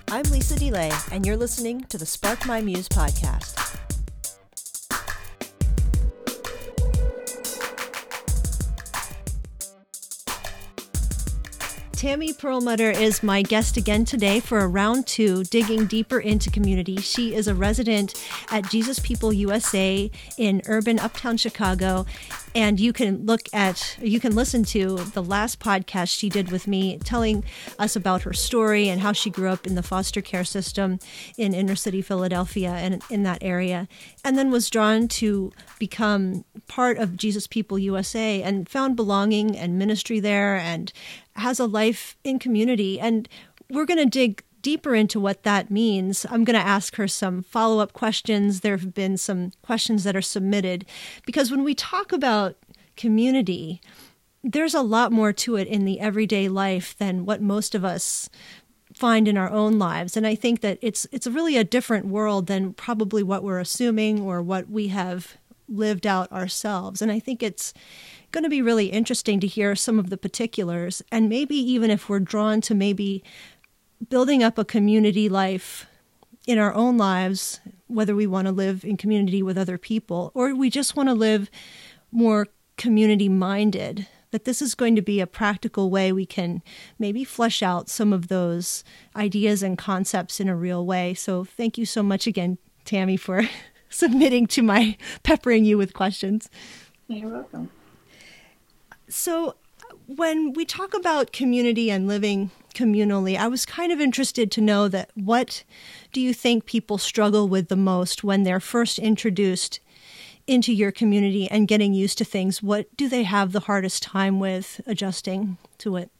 I'm Lisa DeLay, and you're listening to the Spark My Muse podcast. Tammy Perlmutter is my guest again today for a round two, digging deeper into community. She is a resident at Jesus People USA in urban uptown Chicago. And you can listen to the last podcast she did with me, telling us about her story and how she grew up in the foster care system in inner city Philadelphia and in that area, and then was drawn to become part of Jesus People USA and found belonging and ministry there and has a life in community. And we're going to dig deeper into what that means. I'm going to ask her some follow-up questions. There have been some questions that are submitted because when we talk about community, there's a lot more to it in the everyday life than what most of us find in our own lives. And I think that it's really a different world than probably what we're assuming or what we have lived out ourselves. And I think it's going to be really interesting to hear some of the particulars, and maybe even if we're drawn to maybe building up a community life in our own lives, whether we want to live in community with other people or we just want to live more community-minded, that this is going to be a practical way we can maybe flesh out some of those ideas and concepts in a real way. So thank you so much again, Tammy, for submitting to my peppering you with questions. You're welcome. So when we talk about community and living communally, I was kind of interested to know that what do you think people struggle with the most when they're first introduced into your community and getting used to things? What do they have the hardest time with adjusting to it?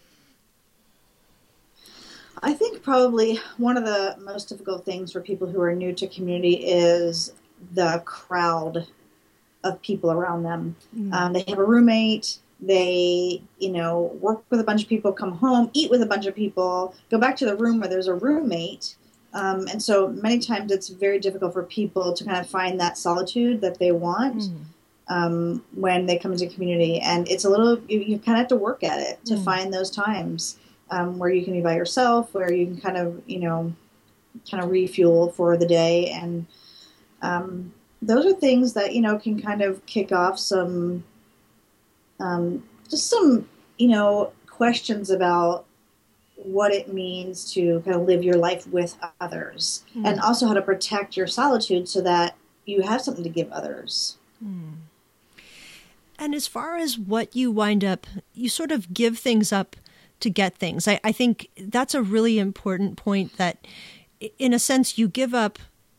I think probably one of the most difficult things for people who are new to community is the crowd of people around them. They have a roommate. They, work with a bunch of people, come home, eat with a bunch of people, go back to the room where there's a roommate. And so many times it's very difficult for people to kind of find that solitude that they want when they come into community. And it's a little, you kind of have to work at it to find those times where you can be by yourself, where you can kind of refuel for the day. And those are things that, can kind of kick off some questions about what it means to kind of live your life with others and also how to protect your solitude so that you have something to give others. And as far as what you wind up, you sort of give things up to get things. I think that's a really important point, that in a sense you give up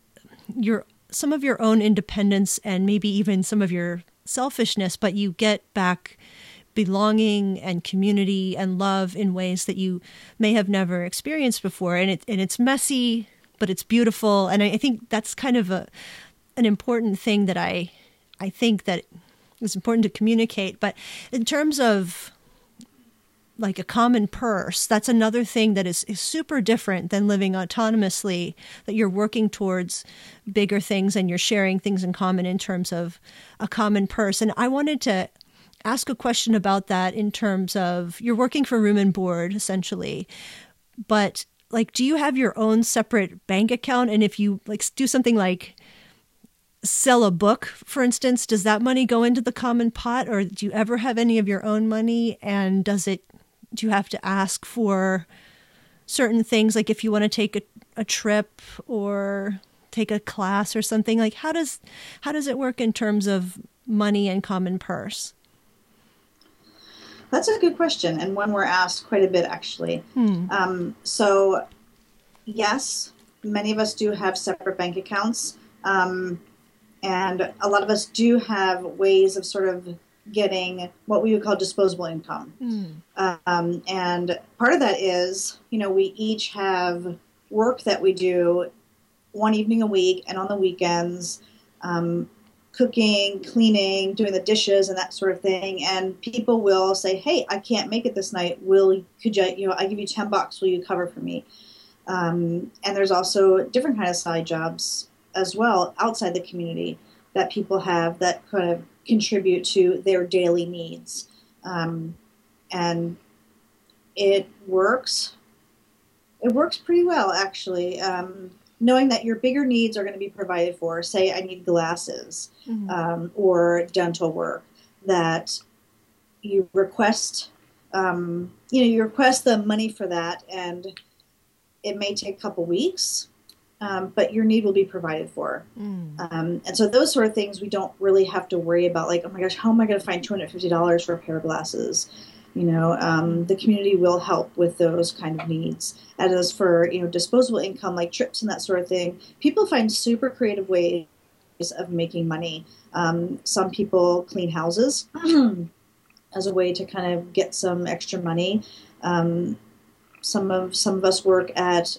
some of your own independence and maybe even some of your selfishness, but you get back belonging and community and love in ways that you may have never experienced before. And it's messy, but it's beautiful. And I think that's kind of an important thing that I think that is important to communicate. But in terms of like a common purse, that's another thing that is super different than living autonomously, that you're working towards bigger things and you're sharing things in common in terms of a common purse. And I wanted to ask a question about that in terms of, you're working for room and board essentially, but like, do you have your own separate bank account? And if you like do something like sell a book, for instance, does that money go into the common pot, or do you ever have any of your own money? And do you have to ask for certain things, like if you want to take a trip or take a class or something? Like how does it work in terms of money and common purse? That's a good question, and one we're asked quite a bit, actually. So, yes, many of us do have separate bank accounts, and a lot of us do have ways of sort of getting what we would call disposable income. And part of that is, we each have work that we do one evening a week and on the weekends, cooking, cleaning, doing the dishes and that sort of thing. And people will say, hey, I can't make it this night. Could you, I give you $10. Will you cover for me? And there's also different kind of side jobs as well outside the community that people have that kind of contribute to their daily needs. And it works It works pretty well, actually. Knowing that your bigger needs are going to be provided for, say I need glasses, or dental work, that you request, you request the money for that, and it may take a couple weeks, but your need will be provided for. And so those sort of things we don't really have to worry about, like, oh my gosh, how am I going to find $250 for a pair of glasses? The community will help with those kind of needs. As for, disposable income, like trips and that sort of thing, people find super creative ways of making money. Some people clean houses as a way to kind of get some extra money. Some of us work at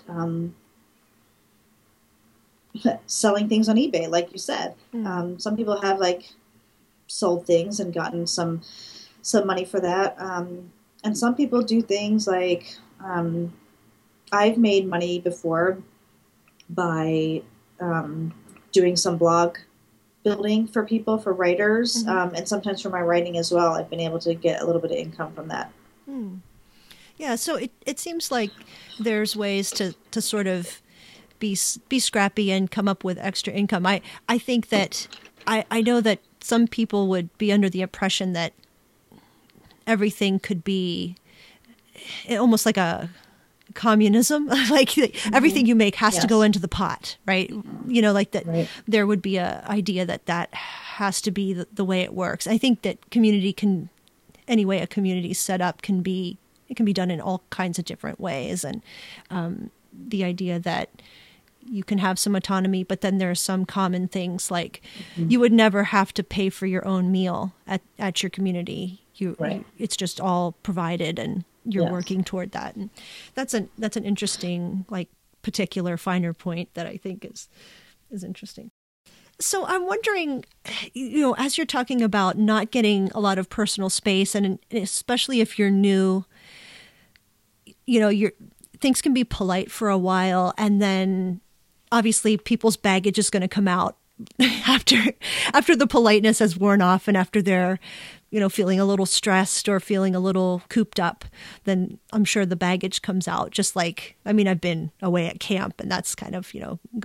selling things on eBay, like you said. Some people have sold things and gotten some money for that. And some people do things like, I've made money before by doing some blog building for people, for writers, and sometimes for my writing as well. I've been able to get a little bit of income from that. Yeah, so it seems like there's ways to sort of be scrappy and come up with extra income. I think that I know that some people would be under the impression that everything could be almost like a communism, like everything you make has to go into the pot, right? That right. There would be a idea that has to be the way it works. I think that any way a community set up can be done in all kinds of different ways. And the idea that you can have some autonomy, but then there are some common things like you would never have to pay for your own meal at your community. It's just all provided, and you're working toward that. And that's an interesting, particular finer point that I think is interesting. So I'm wondering, as you're talking about not getting a lot of personal space, and especially if you're new, things can be polite for a while, and then obviously people's baggage is going to come out after the politeness has worn off, and after they're feeling a little stressed or feeling a little cooped up, then I'm sure the baggage comes out. Just like, I've been away at camp, and that's kind of,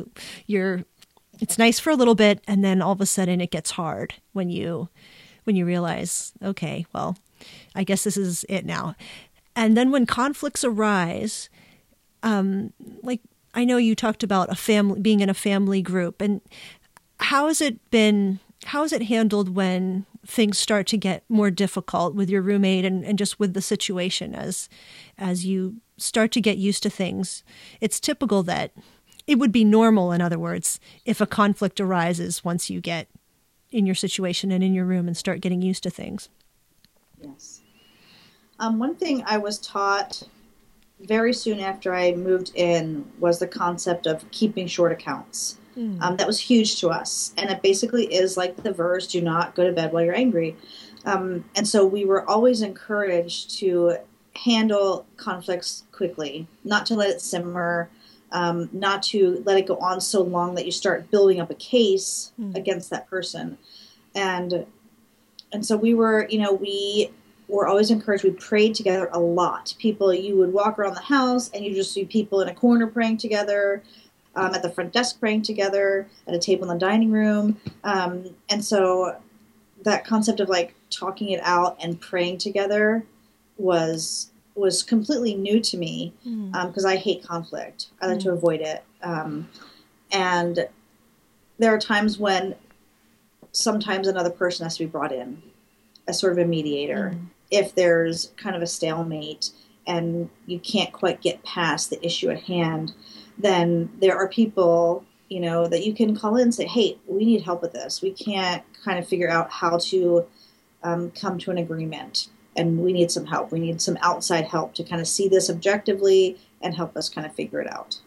it's nice for a little bit, and then all of a sudden it gets hard when you realize, okay, well, I guess this is it now. And then when conflicts arise, I know you talked about being in a family group, and how has it handled when things start to get more difficult with your roommate and just with the situation as you start to get used to things? It's typical that it would be normal, in other words, if a conflict arises once you get in your situation and in your room and start getting used to things. Yes. One thing I was taught very soon after I moved in was the concept of keeping short accounts. That was huge to us. And it basically is like the verse, do not go to bed while you're angry. And so we were always encouraged to handle conflicts quickly, not to let it simmer, not to let it go on so long that you start building up a case against that person. And so we were always encouraged. We prayed together a lot. You would walk around the house and you just see people in a corner praying together, at the front desk praying together, at a table in the dining room. And so that concept of talking it out and praying together was completely new to me, because I hate conflict. I like to avoid it. And there are times when sometimes another person has to be brought in as sort of a mediator. If there's kind of a stalemate and you can't quite get past the issue at hand, then there are people, that you can call in and say, hey, we need help with this. We can't kind of figure out how to come to an agreement, and we need some help. We need some outside help to kind of see this objectively and help us kind of figure it out.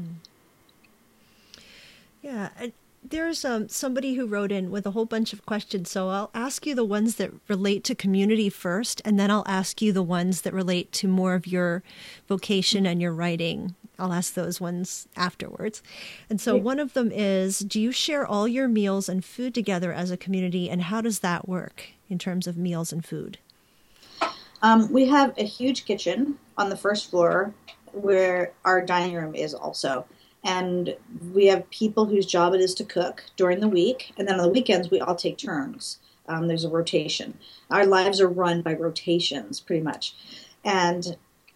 Yeah. There's somebody who wrote in with a whole bunch of questions, so I'll ask you the ones that relate to community first, and then I'll ask you the ones that relate to more of your vocation and your writing. I'll ask those ones afterwards. And so one of them is, do you share all your meals and food together as a community, and how does that work in terms of meals and food? We have a huge kitchen on the first floor where our dining room is also. And we have people whose job it is to cook during the week. And then on the weekends, we all take turns. There's a rotation. Our lives are run by rotations, pretty much. And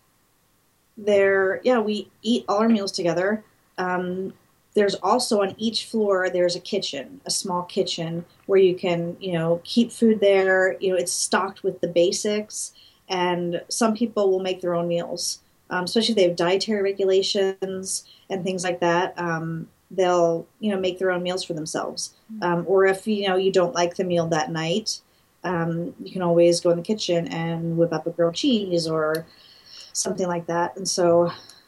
we eat all our meals together. There's also on each floor, there's a kitchen, a small kitchen where you can, keep food there. It's stocked with the basics. And some people will make their own meals, especially if they have dietary regulations and things like that. They'll, make their own meals for themselves. Or if, you don't like the meal that night, you can always go in the kitchen and whip up a grilled cheese or something like that. And so,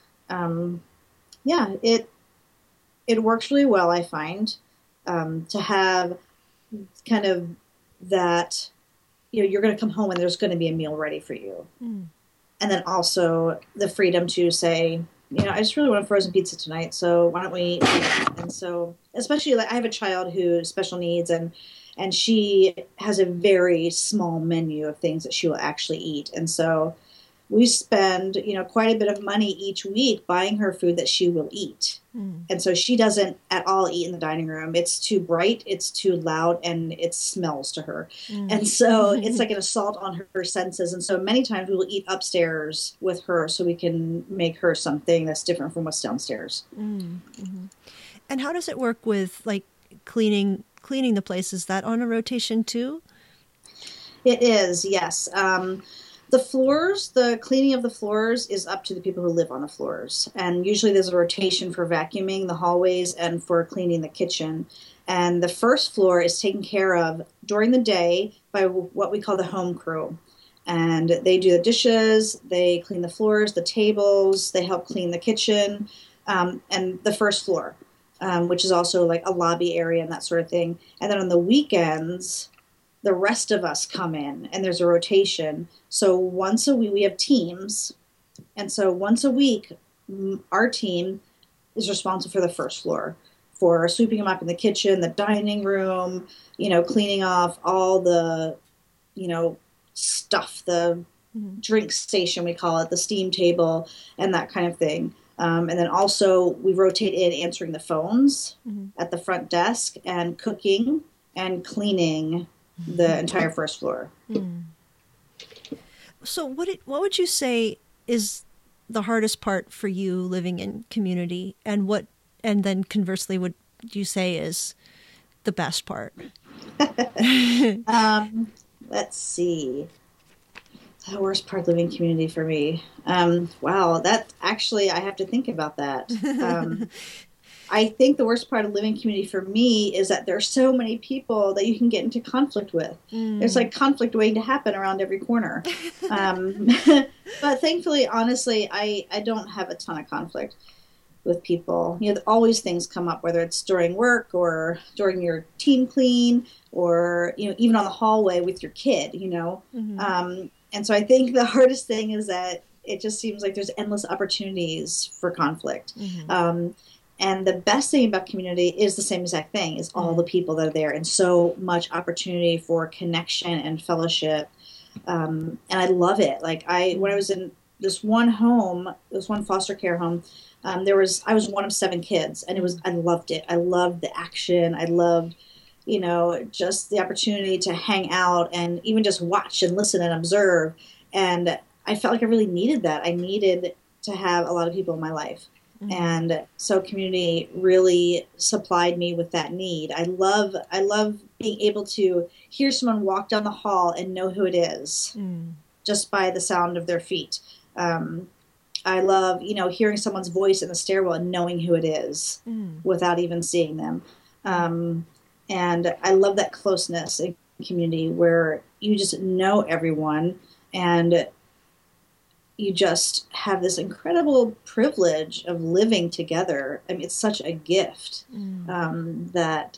it works really well, I find, to have kind of that, you're going to come home and there's going to be a meal ready for you. Mm. And then also the freedom to say, I just really want a frozen pizza tonight, so why don't we? And so, especially, I have a child who has special needs, and she has a very small menu of things that she will actually eat. And so we spend, quite a bit of money each week buying her food that she will eat. Mm. And so she doesn't at all eat in the dining room. It's too bright, it's too loud, and it smells to her. Mm. And so it's like an assault on her senses. And so many times we will eat upstairs with her so we can make her something that's different from what's downstairs. Mm. Mm-hmm. And how does it work with like cleaning the place? Is that on a rotation too? It is, yes. The floors, the cleaning of the floors is up to the people who live on the floors. And usually there's a rotation for vacuuming the hallways and for cleaning the kitchen. And the first floor is taken care of during the day by what we call the home crew. And they do the dishes, they clean the floors, the tables, they help clean the kitchen, and the first floor, which is also like a lobby area and that sort of thing. And then on the weekends, the rest of us come in and there's a rotation. So once a week, we have teams. And so once a week, our team is responsible for the first floor, for sweeping them up in the kitchen, the dining room, cleaning off all the, stuff, the drink station, we call it, the steam table and that kind of thing. And then also we rotate in answering the phones at the front desk and cooking and cleaning the entire first floor. Mm. So what would you say is the hardest part for you living in community, and then conversely would you say is the best part? Let's see. The worst part of living in community for me. Wow, that actually, I have to think about that. I think the worst part of living in community for me is that there's so many people that you can get into conflict with. Mm. There's like conflict waiting to happen around every corner. But thankfully, honestly, I don't have a ton of conflict with people. Always things come up, whether it's during work or during your team clean or, even on the hallway with your kid, Mm-hmm. And so I think the hardest thing is that it just seems like there's endless opportunities for conflict. Mm-hmm. And the best thing about community is the same exact thing, is all the people that are there, and so much opportunity for connection and fellowship. And I love it. Like when I was in this one foster care home, I was one of 7 kids, and I loved it. I loved the action. I loved, just the opportunity to hang out and even just watch and listen and observe. And I felt like I really needed that. I needed to have a lot of people in my life. And so community really supplied me with that need. I love being able to hear someone walk down the hall and know who it is just by the sound of their feet. I love, hearing someone's voice in the stairwell and knowing who it is without even seeing them. And I love that closeness in community where you just know everyone and you just have this incredible privilege of living together. I mean, it's such a gift that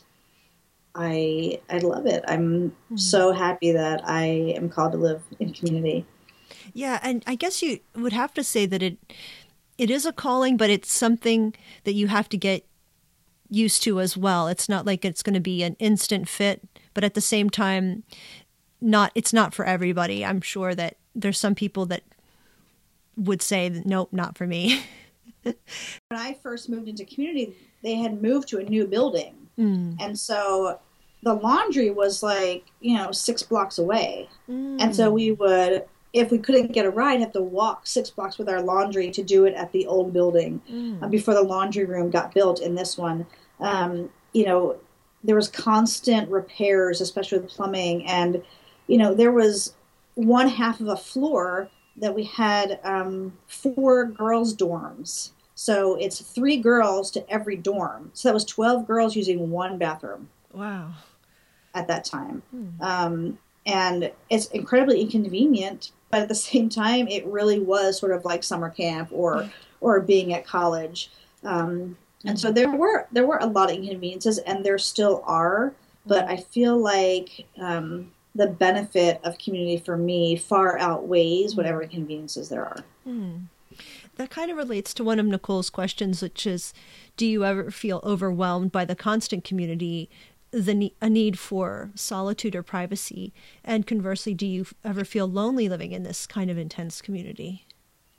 I love it. I'm so happy that I am called to live in community. Yeah, and I guess you would have to say that it is a calling, but it's something that you have to get used to as well. It's not like it's going to be an instant fit, but at the same time, it's not for everybody. I'm sure that there's some people that would say, nope, not for me. When I first moved into community, they had moved to a new building. And so the laundry was like, 6 blocks away. And so we would, if we couldn't get a ride, have to walk 6 blocks with our laundry to do it at the old building before the laundry room got built in this one. There was constant repairs, especially with plumbing. And, there was one half of a floor that we had 4 girls' dorms. So it's 3 girls to every dorm. So that was 12 girls using one bathroom. Wow. At that time. And it's incredibly inconvenient, but at the same time, it really was sort of like summer camp or being at college. And so there were a lot of inconveniences, and there still are, but I feel like the benefit of community for me far outweighs whatever inconveniences there are. That kind of relates to one of Nicole's questions, which is, do you ever feel overwhelmed by the constant community, a need for solitude or privacy? And conversely, do you ever feel lonely living in this kind of intense community?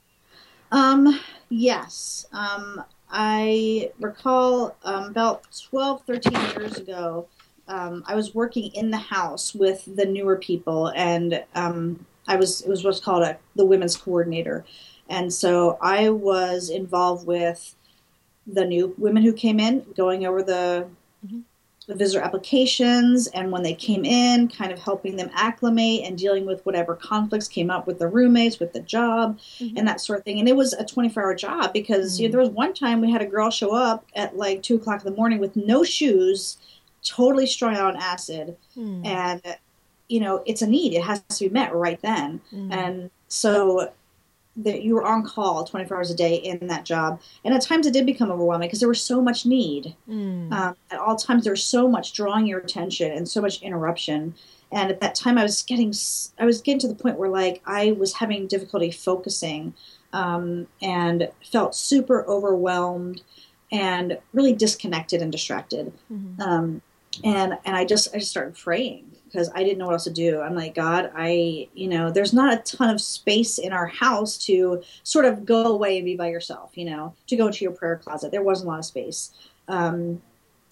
Yes. I recall about 12, 13 years ago, I was working in the house with the newer people, and it was what's called the women's coordinator. And so I was involved with the new women who came in, going over the visitor applications, and when they came in, kind of helping them acclimate and dealing with whatever conflicts came up with the roommates, with the job, and that sort of thing. And it was a 24-hour job because there was one time we had a girl show up at like 2 o'clock in the morning with no shoes, totally strung out on acid. And, it's a need. It has to be met right then. And so that you were on call 24 hours a day in that job. And at times it did become overwhelming because there was so much need. At all times there was so much drawing your attention and so much interruption. And at that time I was getting to the point where like I was having difficulty focusing and felt super overwhelmed and really disconnected and distracted. And I just started praying because I didn't know what else to do. I'm like, God, there's not a ton of space in our house to sort of go away and be by yourself, to go into your prayer closet. There wasn't a lot of space. And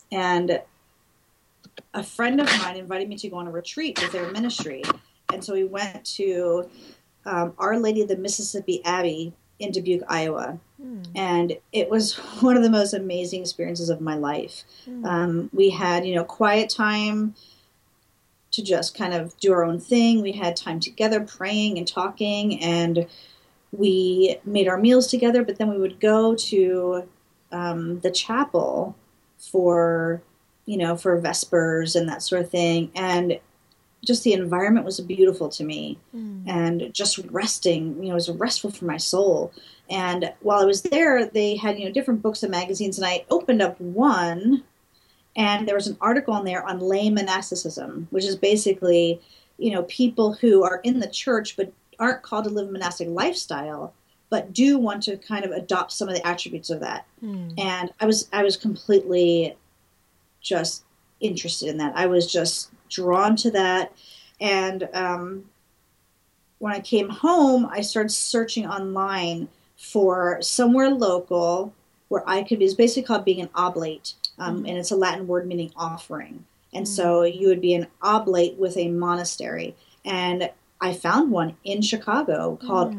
a friend of mine invited me to go on a retreat with their ministry. And so we went to Our Lady of the Mississippi Abbey in Dubuque, Iowa. And it was one of the most amazing experiences of my life. We had, quiet time to just kind of do our own thing. We had time together praying and talking, and we made our meals together, but then we would go to the chapel for Vespers and that sort of thing. And just the environment was beautiful to me, and just resting, it was restful for my soul. And while I was there, they had, different books and magazines, and I opened up one, and there was an article in there on lay monasticism, which is basically, people who are in the church but aren't called to live a monastic lifestyle, but do want to kind of adopt some of the attributes of that. And I was completely just interested in that. I was just drawn to that. And when I came home, I started searching online for somewhere local where I could be. It's basically called being an oblate, and it's a Latin word meaning offering. And so you would be an oblate with a monastery. And I found one in Chicago called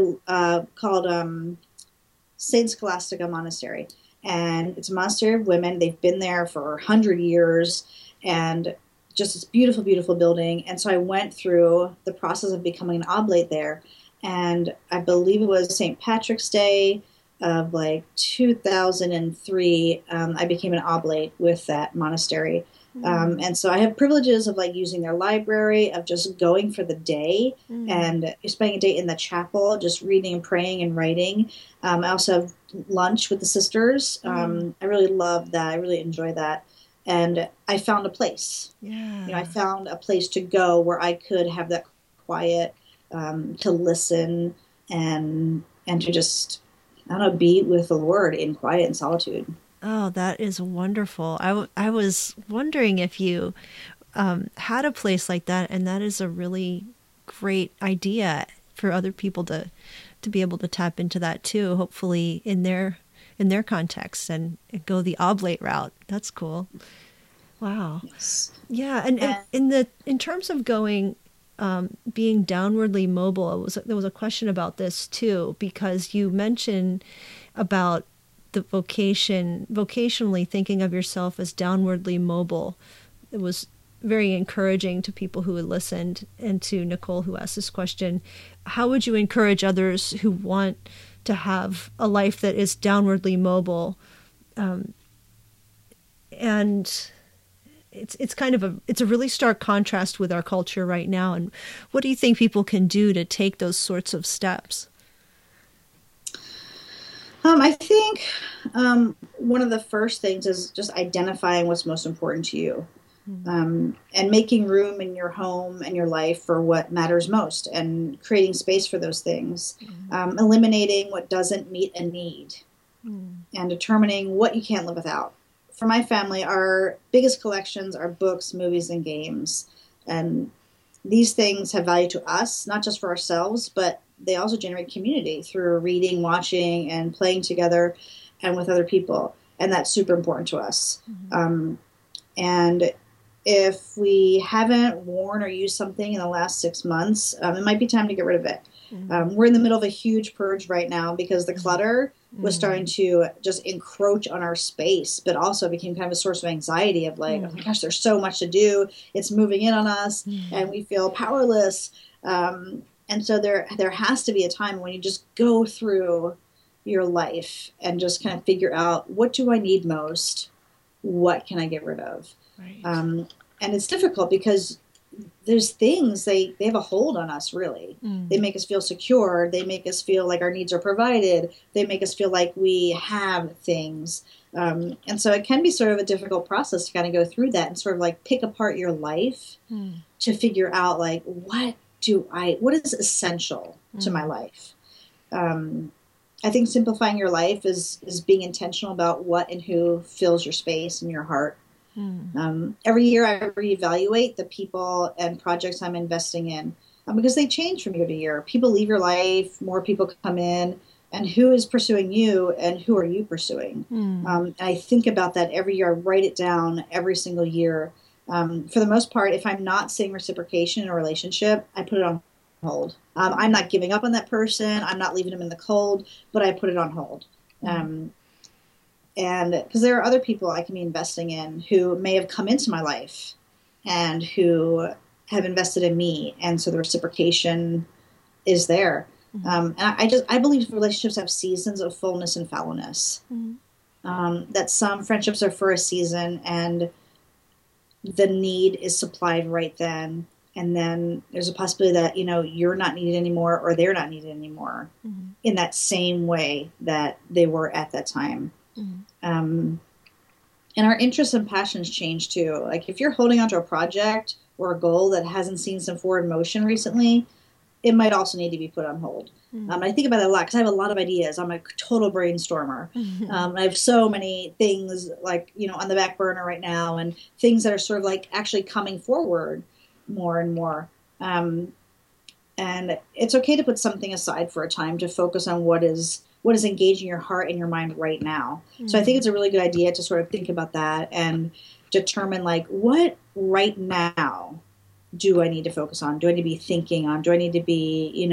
Saint Scholastica Monastery. And it's a monastery of women. They've been there for 100 years, and just this beautiful, beautiful building. And so I went through the process of becoming an oblate there. And I believe it was St. Patrick's Day of like 2003, I became an oblate with that monastery. And so I have privileges of like using their library, of just going for the day and spending a day in the chapel, just reading and praying and writing. I also have lunch with the sisters. I really love that. I really enjoy that. And I found a place. I found a place to go where I could have that quiet, to listen and to just, be with the Lord in quiet and solitude. Oh, that is wonderful. I was wondering if you had a place like that, and that is a really great idea for other people to to be able to tap into that too, hopefully in their context and go the oblate route. That's cool. Wow. Yes. Yeah. And in terms of going, being downwardly mobile, there was a question about this too, because you mentioned about the vocationally thinking of yourself as downwardly mobile. It was very encouraging to people who had listened, and to Nicole who asked this question. How would you encourage others who want to have a life that is downwardly mobile? And it's kind of it's a really stark contrast with our culture right now. And what do you think people can do to take those sorts of steps? I think one of the first things is just identifying what's most important to you, and making room in your home and your life for what matters most, and creating space for those things, eliminating what doesn't meet a need, and determining what you can't live without. For my family, our biggest collections are books, movies, and games. And these things have value to us, not just for ourselves, but they also generate community through reading, watching, and playing together and with other people. And that's super important to us. And if we haven't worn or used something in the last 6 months, it might be time to get rid of it. We're in the middle of a huge purge right now because the clutter was starting to just encroach on our space, but also became kind of a source of anxiety of like, oh my gosh, there's so much to do. It's moving in on us and we feel powerless. And so there has to be a time when you just go through your life and just kind of figure out, what do I need most? What can I get rid of? Right. And it's difficult because there's things, they have a hold on us, really. They make us feel secure. They make us feel like our needs are provided. They make us feel like we have things. And so it can be sort of a difficult process to kind of go through that and sort of like pick apart your life to figure out like, what is essential to my life? I think simplifying your life is being intentional about what and who fills your space and your heart. Every year I reevaluate the people and projects I'm investing in, because they change from year to year. People leave your life, more people come in, and who is pursuing you and who are you pursuing? And I think about that every year. I write it down every single year. For the most part, if I'm not seeing reciprocation in a relationship, I put it on hold. I'm not giving up on that person. I'm not leaving them in the cold, but I put it on hold. And because there are other people I can be investing in who may have come into my life and who have invested in me. And so the reciprocation is there. And I believe relationships have seasons of fullness and fallowness. That some friendships are for a season and the need is supplied right then. And then there's a possibility that, you're not needed anymore or they're not needed anymore in that same way that they were at that time. And our interests and passions change too. Like if you're holding onto a project or a goal that hasn't seen some forward motion recently, it might also need to be put on hold. I think about it a lot because I have a lot of ideas. I'm a total brainstormer. I have so many things like, on the back burner right now, and things that are sort of like actually coming forward more and more. And it's okay to put something aside for a time to focus on what is engaging your heart and your mind right now. So I think it's a really good idea to sort of think about that and determine like, what right now do I need to focus on? Do I need to be thinking on? Do I need to be,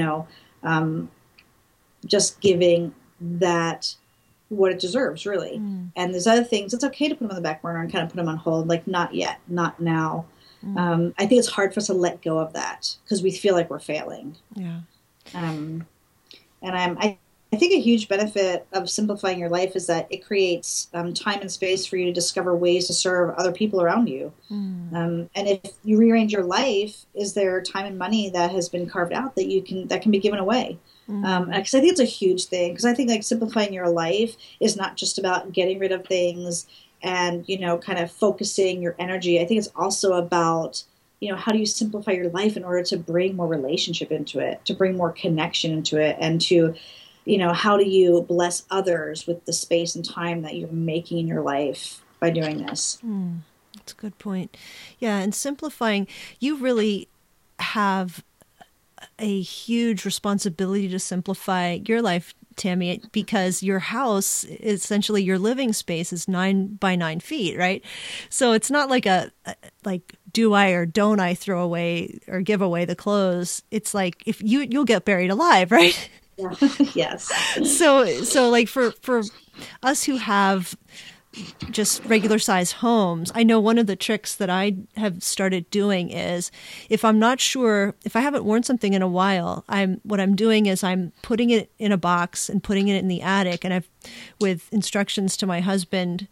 just giving that what it deserves, really? And there's other things, it's okay to put them on the back burner and kind of put them on hold, like not yet, not now. I think it's hard for us to let go of that because we feel like we're failing. Yeah. And I think a huge benefit of simplifying your life is that it creates time and space for you to discover ways to serve other people around you. And if you rearrange your life, is there time and money that has been carved out that can be given away? Because I think it's a huge thing. Because I think like simplifying your life is not just about getting rid of things and kind of focusing your energy. I think it's also about how do you simplify your life in order to bring more relationship into it, to bring more connection into it, and to how do you bless others with the space and time that you're making in your life by doing this? That's a good point. Yeah, and simplifying, you really have a huge responsibility to simplify your life, Tammy, because your house, essentially your living space, is 9 by 9 feet, right? So it's not like like, do I or don't I throw away or give away the clothes? It's like, if you'll get buried alive, right? Yeah. Yes. So like for us who have just regular size homes, I know one of the tricks that I have started doing is, if I'm not sure, if I haven't worn something in a while, what I'm doing is I'm putting it in a box and putting it in the attic, and I've, with instructions to my husband,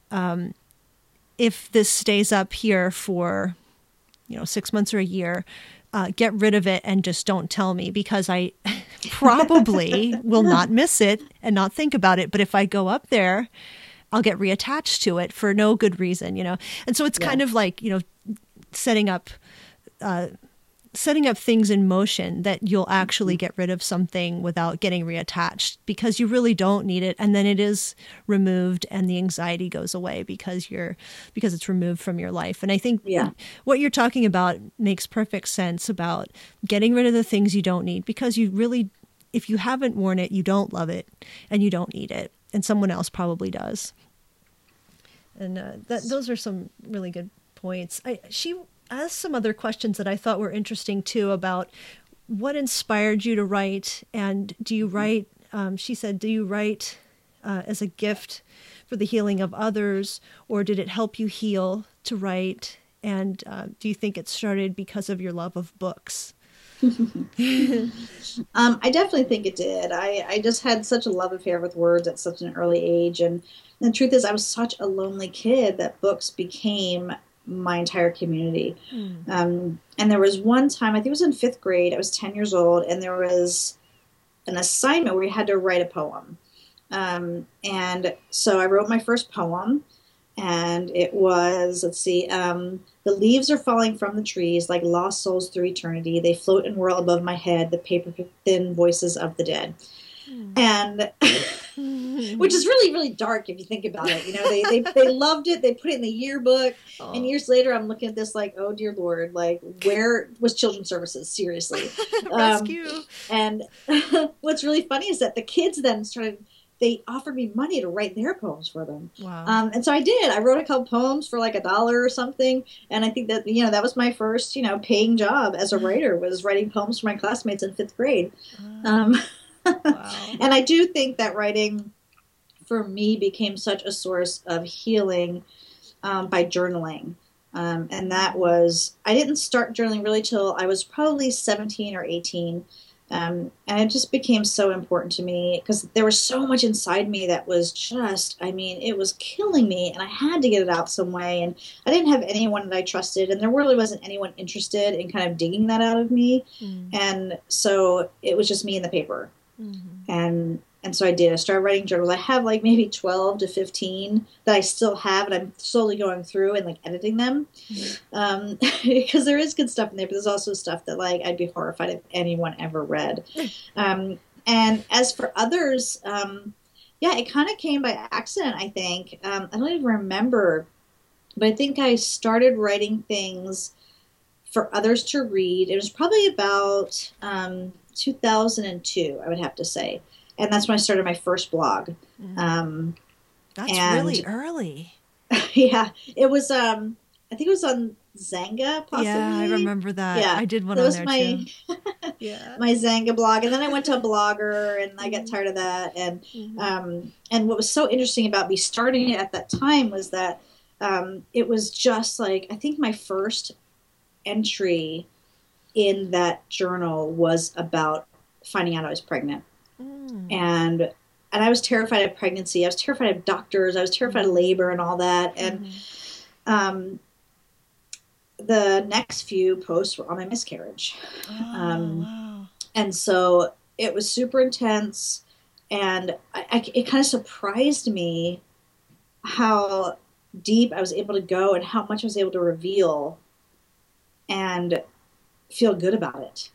if this stays up here for 6 months or a year, get rid of it and just don't tell me, because I probably will not miss it and not think about it. But if I go up there, I'll get reattached to it for no good reason, And so it's kind of like, setting up things in motion that you'll actually get rid of something without getting reattached, because you really don't need it. And then it is removed and the anxiety goes away because it's removed from your life. And I think what you're talking about makes perfect sense about getting rid of the things you don't need, because you really, if you haven't worn it, you don't love it and you don't need it. And someone else probably does. And those are some really good points. She asked some other questions that I thought were interesting too, about what inspired you to write, and do you write, she said, do you write as a gift for the healing of others, or did it help you heal to write? And do you think it started because of your love of books? I definitely think it did. I just had such a love affair with words at such an early age. And the truth is, I was such a lonely kid that books became my entire community. And there was one time, I think it was in 5th grade, I was 10 years old, and there was an assignment where we had to write a poem. And so I wrote my first poem, and it was, the leaves are falling from the trees like lost souls through eternity. They float and whirl above my head, the paper-thin voices of the dead. And which is really, really dark if you think about it. They loved it. They put it in the yearbook. Oh. And years later, I'm looking at this like, oh, dear Lord, like, where was children's services? Seriously. Rescue. And what's really funny is that the kids then they offered me money to write their poems for them. Wow. And so I did. I wrote a couple poems for like $1 or something. And I think that, that was my first, paying job as a writer, was writing poems for my classmates in 5th grade. Wow. And I do think that writing for me became such a source of healing by journaling. And that was, I didn't start journaling really till I was probably 17 or 18. And it just became so important to me because there was so much inside me that was just, it was killing me, and I had to get it out some way. And I didn't have anyone that I trusted, and there really wasn't anyone interested in kind of digging that out of me. And so it was just me and the paper. And so I did. I started writing journals. I have like maybe 12 to 15 that I still have, and I'm slowly going through and like editing them. Because there is good stuff in there, but there's also stuff that like I'd be horrified if anyone ever read. And as for others, it kind of came by accident, I think. I don't even remember, but I think I started writing things for others to read. It was probably about 2002, I would have to say. And that's when I started my first blog. That's really early. Yeah. It was, I think it was on Xanga, possibly. Yeah, I remember that. Yeah. I did one on there too. Yeah. My Xanga blog. And then I went to a Blogger, and I got tired of that. And what was so interesting about me starting it at that time was that it was just like, I think my first entry in that journal was about finding out I was pregnant. And I was terrified of pregnancy. I was terrified of doctors. I was terrified of labor and all that. And the next few posts were on my miscarriage. Wow. And so it was super intense. And it kind of surprised me how deep I was able to go and how much I was able to reveal and feel good about it.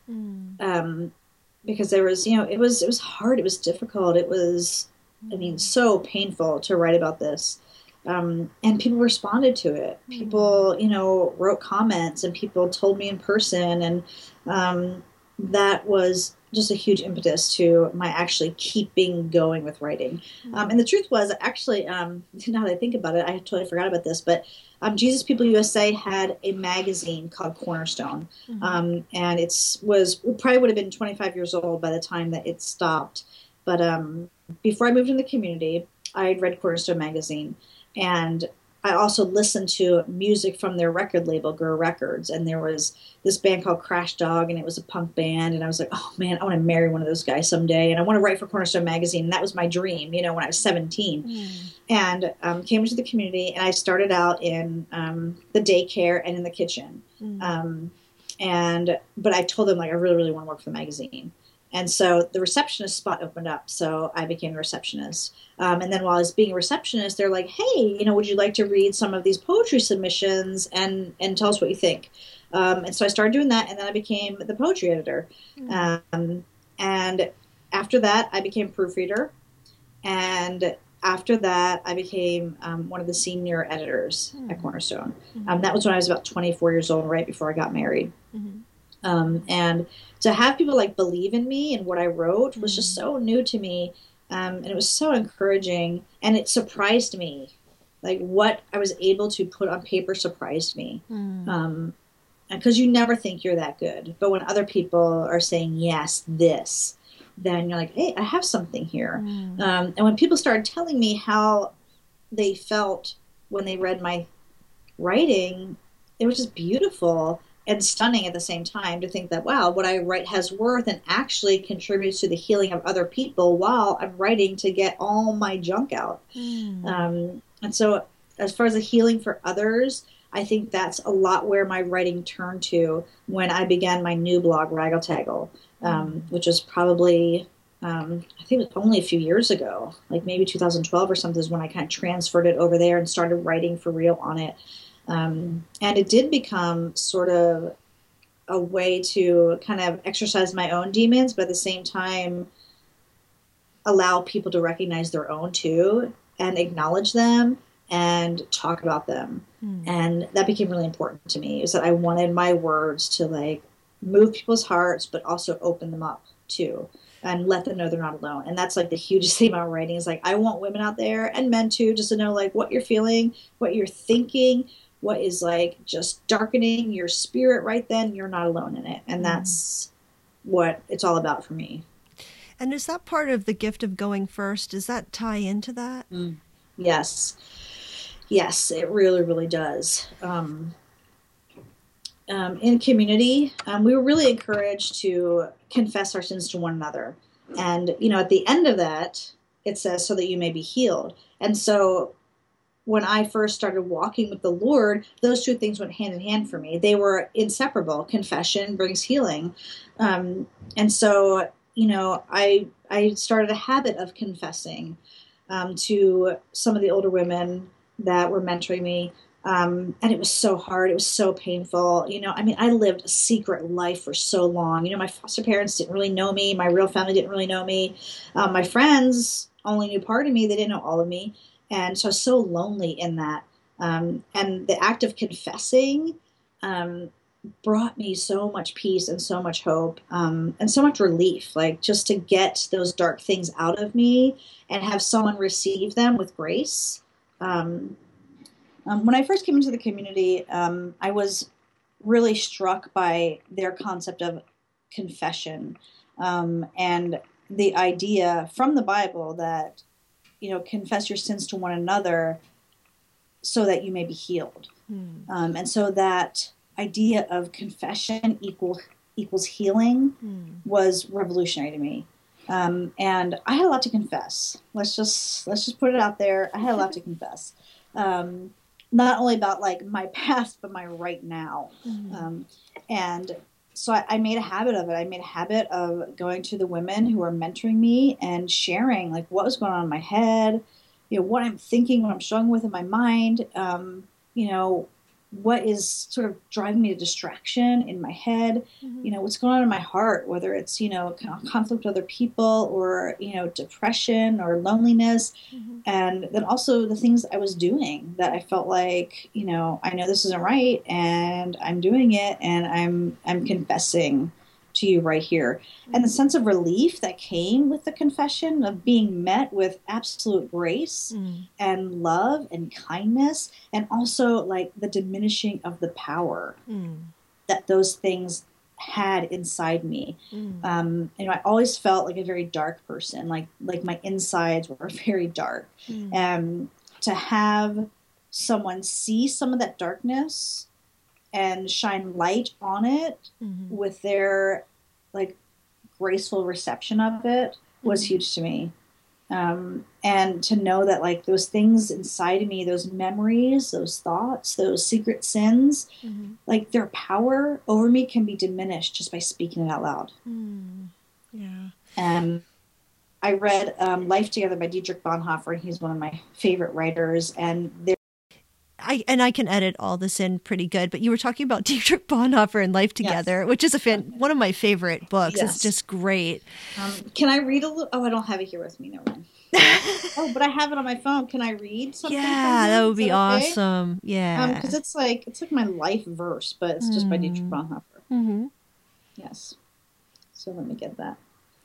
Because there was, it was hard. It was difficult. It was, so painful to write about this. And people responded to it. People, wrote comments, and people told me in person. And that was just a huge impetus to my actually keeping going with writing. And the truth was, actually, now that I think about it, I totally forgot about this, but Jesus People USA had a magazine called Cornerstone. And it probably would have been 25 years old by the time that it stopped. But before I moved in the community, I had read Cornerstone magazine, and I also listened to music from their record label, Gurr Records, and there was this band called Crash Dog, and it was a punk band, and I was like, oh man, I want to marry one of those guys someday, and I want to write for Cornerstone magazine, and that was my dream, when I was 17, and came into the community, and I started out in the daycare and in the kitchen, but I told them, like, I really, really want to work for the magazine. And so the receptionist spot opened up, so I became a receptionist. And then while I was being a receptionist, they're like, hey, would you like to read some of these poetry submissions and tell us what you think? And so I started doing that, and then I became the poetry editor. And after that, I became proofreader. And after that, I became one of the senior editors at Cornerstone. That was when I was about 24 years old, right before I got married. And to have people like believe in me and what I wrote was just so new to me. And it was so encouraging, and it surprised me. Like, what I was able to put on paper surprised me. Because you never think you're that good. But when other people are saying, yes, this, then you're like, hey, I have something here. And when people started telling me how they felt when they read my writing, it was just beautiful and stunning at the same time to think that, wow, what I write has worth and actually contributes to the healing of other people while I'm writing to get all my junk out. And so as far as the healing for others, I think that's a lot where my writing turned to when I began my new blog, Raggle Taggle, which was probably, I think it was only a few years ago, like maybe 2012 or something is when I kind of transferred it over there and started writing for real on it. And it did become sort of a way to kind of exercise my own demons, but at the same time allow people to recognize their own too and acknowledge them and talk about them. And that became really important to me, is that I wanted my words to like move people's hearts, but also open them up too, and let them know they're not alone. And that's like the hugest thing about writing, is like, I want women out there, and men too, just to know like what you're feeling, what you're thinking, what is like just darkening your spirit right then. You're not alone in it. And that's what it's all about for me. And is that part of the gift of going first? Does that tie into that? Yes. Yes, it really, really does. In community, we were really encouraged to confess our sins to one another. And, at the end of that, it says, so that you may be healed. And so when I first started walking with the Lord, those two things went hand in hand for me. They were inseparable. Confession brings healing. And so, I started a habit of confessing to some of the older women that were mentoring me. And it was so hard. It was so painful. I lived a secret life for so long. My foster parents didn't really know me. My real family didn't really know me. My friends only knew part of me. They didn't know all of me. And so I was so lonely in that. And the act of confessing brought me so much peace and so much hope and so much relief, like just to get those dark things out of me and have someone receive them with grace. When I first came into the community, I was really struck by their concept of confession and the idea from the Bible that, confess your sins to one another so that you may be healed. And so that idea of confession equals healing was revolutionary to me. And I had a lot to confess. Let's just put it out there. I had a lot to confess. Not only about like my past, but my right now. And so I made a habit of it. I made a habit of going to the women who were mentoring me and sharing like what was going on in my head, what I'm thinking, what I'm struggling with in my mind, what is sort of driving me to distraction in my head, what's going on in my heart, whether it's, conflict with other people or, depression or loneliness. And then also the things I was doing that I felt like, I know this isn't right and I'm doing it and I'm confessing to you right here. And the sense of relief that came with the confession of being met with absolute grace and love and kindness, and also like the diminishing of the power that those things had inside me. I always felt like a very dark person, like my insides were very dark. To have someone see some of that darkness and shine light on it with their like graceful reception of it was huge to me. And to know that like those things inside of me, those memories, those thoughts, those secret sins, like their power over me can be diminished just by speaking it out loud. Yeah. I read Life Together by Dietrich Bonhoeffer. He's one of my favorite writers, and I can edit all this in pretty good, but you were talking about Dietrich Bonhoeffer and Life Together, which is one of my favorite books. It's just great. Can I read a little? Oh, I don't have it here with me. No one. Oh, but I have it on my phone. Can I read something? Yeah, that would be awesome. Yeah, because it's like my life verse, but it's just by Dietrich Bonhoeffer. Yes. So let me get that.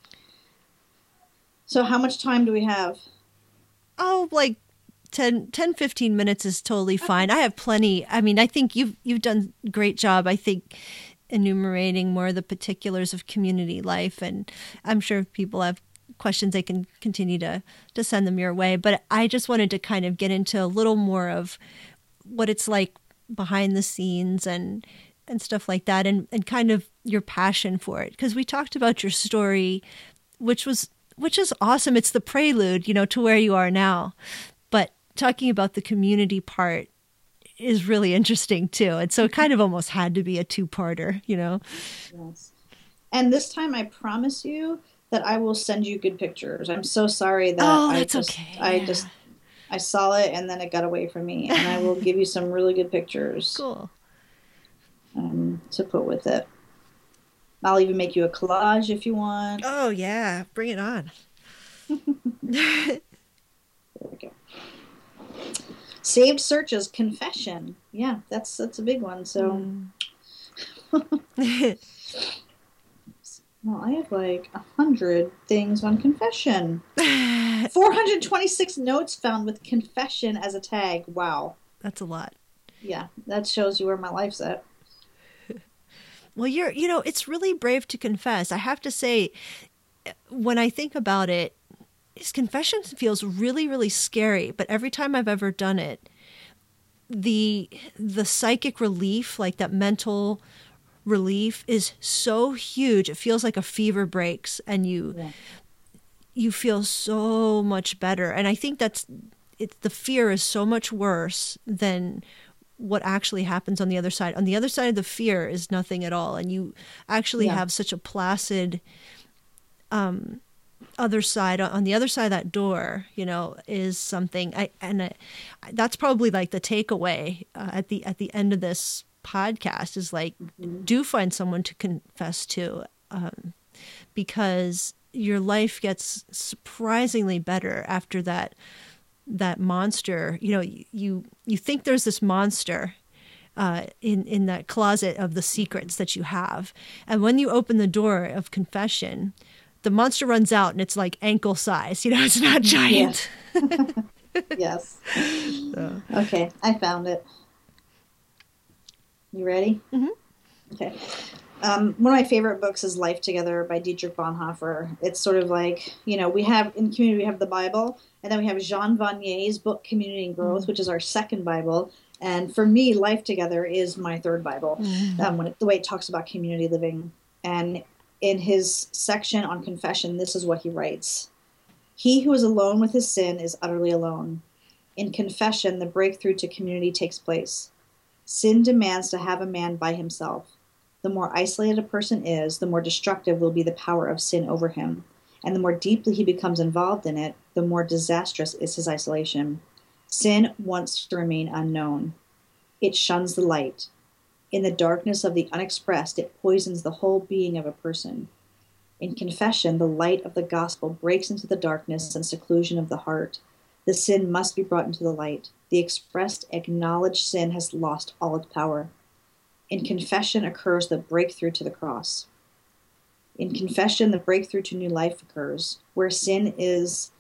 So how much time do we have? Oh, like 10, 15 minutes is totally fine. I have plenty. I mean, I think you've done a great job, I think, enumerating more of the particulars of community life. And I'm sure if people have questions, they can continue to send them your way. But I just wanted to kind of get into a little more of what it's like behind the scenes and stuff like that, and kind of your passion for it. Because we talked about your story, which is awesome. It's the prelude, to where you are now. But talking about the community part is really interesting too. And so it kind of almost had to be a two-parter, Yes. And this time I promise you that I will send you good pictures. I'm so sorry that I saw it and then it got away from me, and I will give you some really good pictures. Cool. To put with it. I'll even make you a collage if you want. Oh yeah, bring it on. There we go. Saved searches, confession. Yeah, that's a big one. So, well, I have like 100 things on confession. 426 notes found with confession as a tag. Wow, that's a lot. Yeah, that shows you where my life's at. Well, it's really brave to confess. I have to say, when I think about it, his confession feels really, really scary. But every time I've ever done it, the psychic relief, like that mental relief, is so huge. It feels like a fever breaks, and you feel so much better. And I think the fear is so much worse than what actually happens on the other side. On the other side of the fear is nothing at all. And you actually have such a placid other side. On the other side of that door, is something. That's probably like the takeaway at the end of this podcast is like, do find someone to confess to, because your life gets surprisingly better after that monster. You think there's this monster in that closet of the secrets that you have, and when you open the door of confession, the monster runs out, and it's like ankle size. It's not giant. Yeah. Yes. So. Okay, I found it. You ready? Okay. One of my favorite books is Life Together by Dietrich Bonhoeffer. It's sort of like, we have in community, we have the Bible, and then we have Jean Vanier's book, Community and Growth, which is our second Bible. And for me, Life Together is my third Bible, the way it talks about community living. And in his section on confession, this is what he writes. He who is alone with his sin is utterly alone. In confession, the breakthrough to community takes place. Sin demands to have a man by himself. The more isolated a person is, the more destructive will be the power of sin over him. And the more deeply he becomes involved in it, the more disastrous is his isolation. Sin wants to remain unknown. It shuns the light. In the darkness of the unexpressed, it poisons the whole being of a person. In confession, the light of the gospel breaks into the darkness and seclusion of the heart. The sin must be brought into the light. The expressed, acknowledged sin has lost all its power. In confession occurs the breakthrough to the cross. In confession, the breakthrough to new life occurs. Where sin is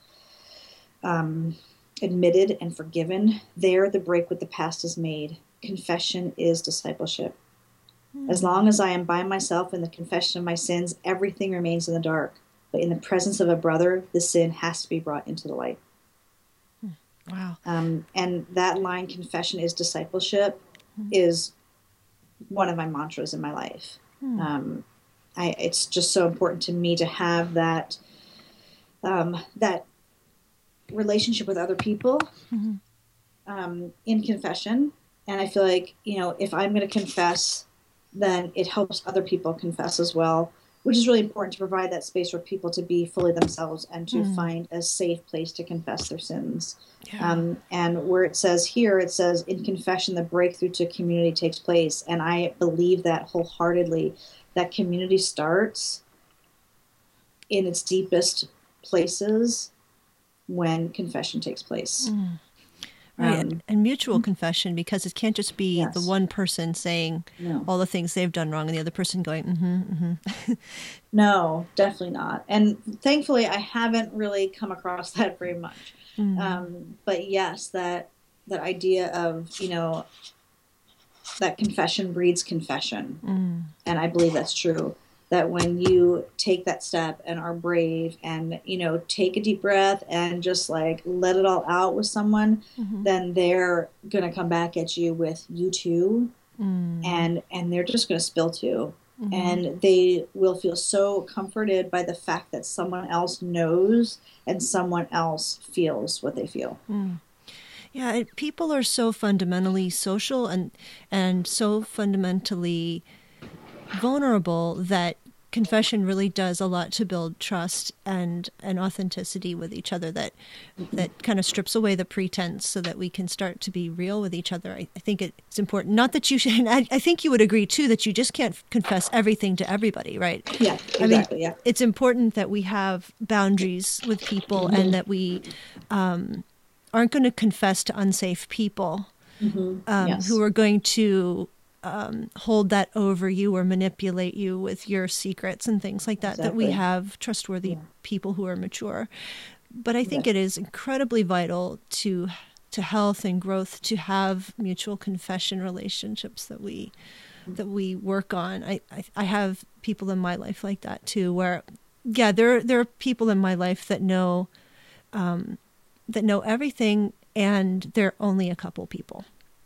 admitted and forgiven, there the break with the past is made. Confession is discipleship. As long as I am by myself in the confession of my sins, everything remains in the dark. But in the presence of a brother, the sin has to be brought into the light. Wow. And that line, confession is discipleship, is one of my mantras in my life. It's just so important to me to have that that relationship with other people in confession. And I feel like, if I'm going to confess, then it helps other people confess as well, which is really important to provide that space for people to be fully themselves and to find a safe place to confess their sins. Yeah. And where it says here, it says, in confession, the breakthrough to community takes place. And I believe that wholeheartedly, that community starts in its deepest places when confession takes place. Right, and mutual confession, because it can't just be the one person saying all the things they've done wrong and the other person going, No, definitely not. And thankfully, I haven't really come across that very much. But yes, that idea of, that confession breeds confession. And I believe that's true. That when you take that step and are brave and, take a deep breath and just like let it all out with someone, then they're going to come back at you with you too. And they're just going to spill too. And they will feel so comforted by the fact that someone else knows and someone else feels what they feel. Yeah, people are so fundamentally social and so fundamentally vulnerable that confession really does a lot to build trust and authenticity with each other that kind of strips away the pretense so that we can start to be real with each other. I think it's important. Not that you should, I think you would agree too, that you just can't confess everything to everybody, right? Yeah, exactly. It's important that we have boundaries with people and that we aren't going to confess to unsafe people who are going to hold that over you or manipulate you with your secrets and things like that, that we have trustworthy people who are mature. But I think it is incredibly vital to health and growth to have mutual confession relationships that we work on. I have people in my life like that too, where there are people in my life that know everything, and they're only a couple people.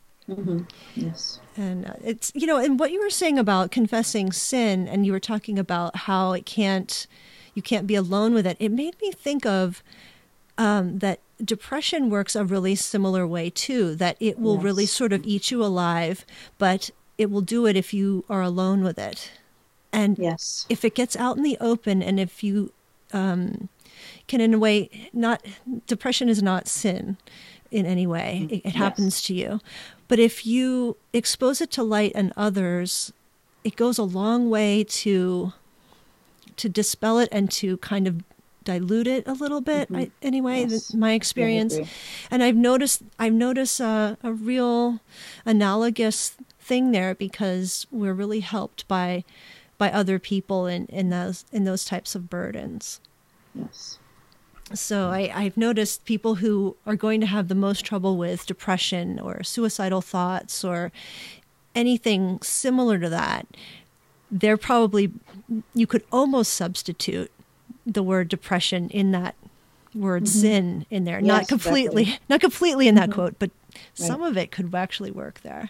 Yes. And it's, and what you were saying about confessing sin, and you were talking about how you can't be alone with it. It made me think of that depression works a really similar way too, that it will really sort of eat you alive, but it will do it if you are alone with it. And if it gets out in the open, and if you can, in a way, depression is not sin in any way. It happens to you. But if you expose it to light and others, it goes a long way to dispel it and to kind of dilute it a little bit. My experience. And I've noticed a real analogous thing there, because we're really helped by other people in those types of burdens. Yes. So I've noticed people who are going to have the most trouble with depression or suicidal thoughts or anything similar to that, they're probably, you could almost substitute the word depression in that word sin in there. Not completely in that quote, but some of it could actually work there.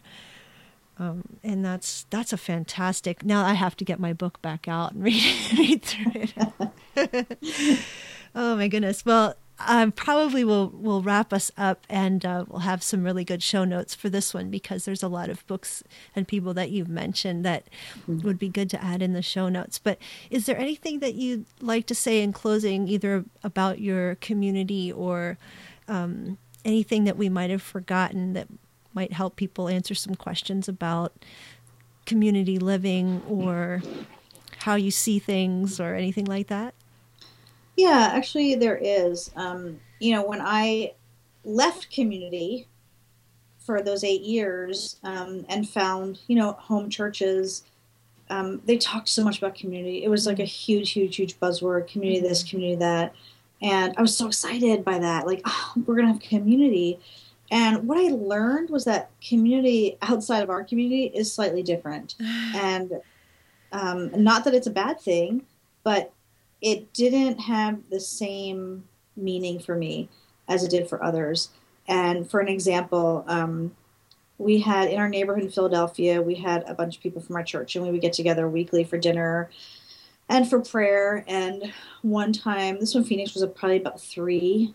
And that's a fantastic, now I have to get my book back out and read through it. Oh my goodness. Well, probably we'll wrap us up, and we'll have some really good show notes for this one, because there's a lot of books and people that you've mentioned that would be good to add in the show notes. But is there anything that you'd like to say in closing, either about your community or anything that we might have forgotten that might help people answer some questions about community living or how you see things or anything like that? Yeah, actually there is. When I left community for those 8 years and found, home churches, they talked so much about community. It was like a huge, huge, huge buzzword, community this, community that. And I was so excited by that. Like, oh, we're going to have community. And what I learned was that community outside of our community is slightly different. And not that it's a bad thing, but it didn't have the same meaning for me as it did for others. And for an example, we had in our neighborhood in Philadelphia, we had a bunch of people from our church, and we would get together weekly for dinner and for prayer. And one time, this one Phoenix was probably about 3.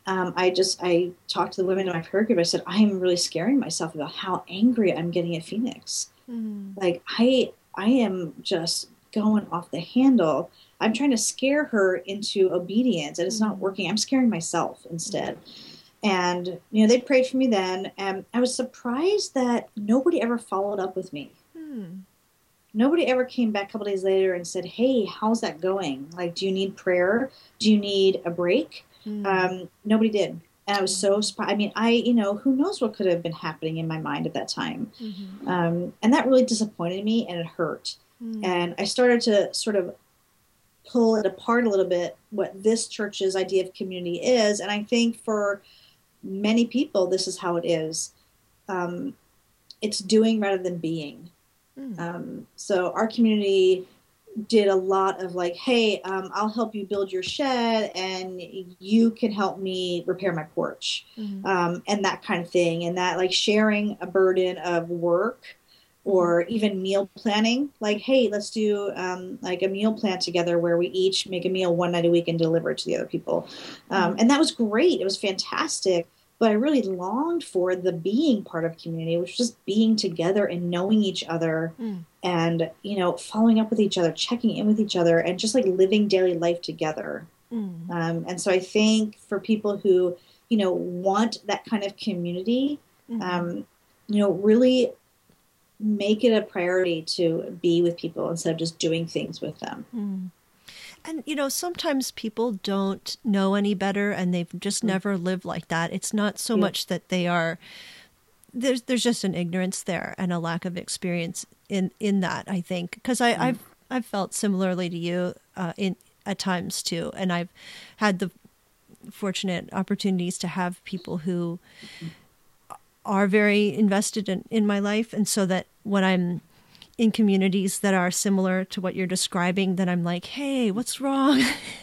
I talked to the women in my prayer group. I said, I am really scaring myself about how angry I'm getting at Phoenix. Like I am just going off the handle. I'm trying to scare her into obedience, and it's not working. I'm scaring myself instead. And, they prayed for me then. And I was surprised that nobody ever followed up with me. Nobody ever came back a couple days later and said, hey, how's that going? Like, do you need prayer? Do you need a break? Nobody did. And I was so surprised. I mean, who knows what could have been happening in my mind at that time. And that really disappointed me, and it hurt. And I started to sort of pull it apart a little bit, what this church's idea of community is. And I think for many people, this is how it is. It's doing rather than being. So our community did a lot of like, hey, I'll help you build your shed, and you can help me repair my porch, and that kind of thing. And that, like, sharing a burden of work, or even meal planning, like, hey, let's do like a meal plan together where we each make a meal one night a week and deliver it to the other people. And that was great. It was fantastic. But I really longed for the being part of community, which was just being together and knowing each other and, following up with each other, checking in with each other, and just like living daily life together. And so I think for people who, want that kind of community, really make it a priority to be with people instead of just doing things with them. And, sometimes people don't know any better, and they've just never lived like that. It's not so much that they are, there's just an ignorance there and a lack of experience in that, I think. Because I've felt similarly to you at times too. And I've had the fortunate opportunities to have people who are very invested in my life. And so that when I'm in communities that are similar to what you're describing, then I'm like, hey, what's wrong?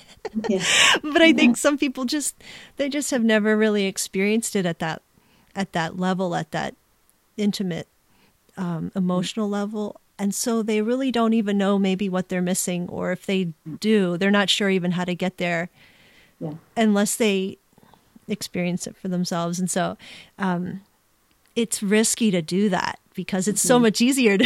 But I think some people they just have never really experienced it at that level, at that intimate, emotional level. And so they really don't even know maybe what they're missing, or if they do, they're not sure even how to get there unless they experience it for themselves. And so, it's risky to do that, because it's so much easier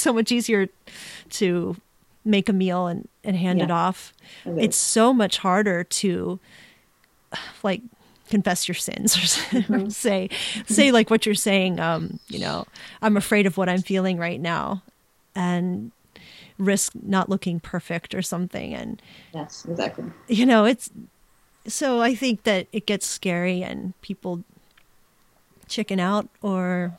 to make a meal and hand it off. It's so much harder to like confess your sins or say like what you're saying, I'm afraid of what I'm feeling right now, and risk not looking perfect or something. And yes, exactly. So I think that it gets scary, and people chicken out, or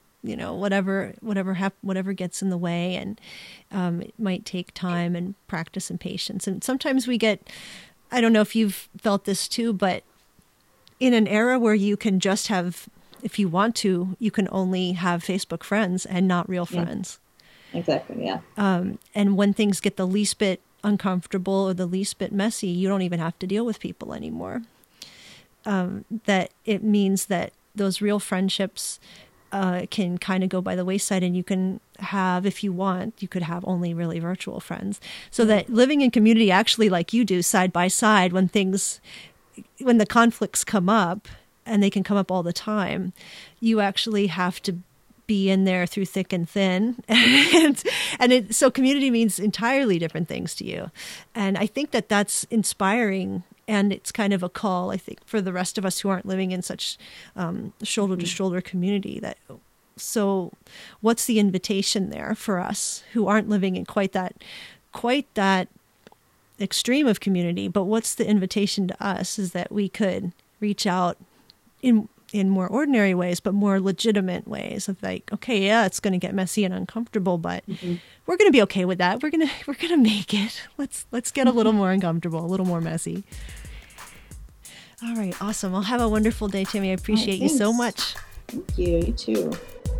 whatever gets in the way, and it might take time and practice and patience. And sometimes we get, I don't know if you've felt this too, but in an era where you can just have, if you want to, you can only have Facebook friends and not real friends. Exactly. Yeah. And when things get the least bit uncomfortable or the least bit messy, you don't even have to deal with people anymore. That it means that those real friendships can kind of go by the wayside, and you can have, if you want, you could have only really virtual friends. So that living in community, actually, like you do, side by side, when the conflicts come up, and they can come up all the time, you actually have to be in there through thick and thin. So community means entirely different things to you. And I think that that's inspiring. And it's kind of a call, I think, for the rest of us who aren't living in such shoulder-to-shoulder community. So what's the invitation there for us who aren't living in quite that extreme of community? But what's the invitation to us is that we could reach out in more ordinary ways, but more legitimate ways of like, okay, yeah, it's going to get messy and uncomfortable, but we're going to be okay with that. We're going to make it. Let's get a little more uncomfortable, a little more messy. All right. Awesome. Well, have a wonderful day, Tammy. I appreciate you so much. Thank you. You too.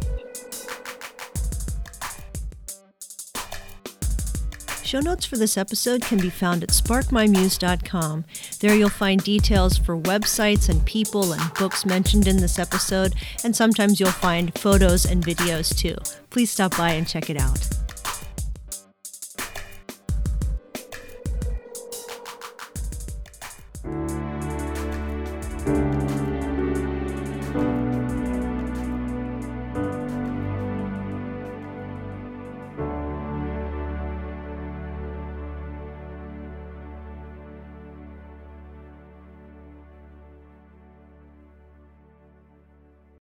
Show notes for this episode can be found at sparkmymuse.com. There you'll find details for websites and people and books mentioned in this episode, and sometimes you'll find photos and videos too. Please stop by and check it out.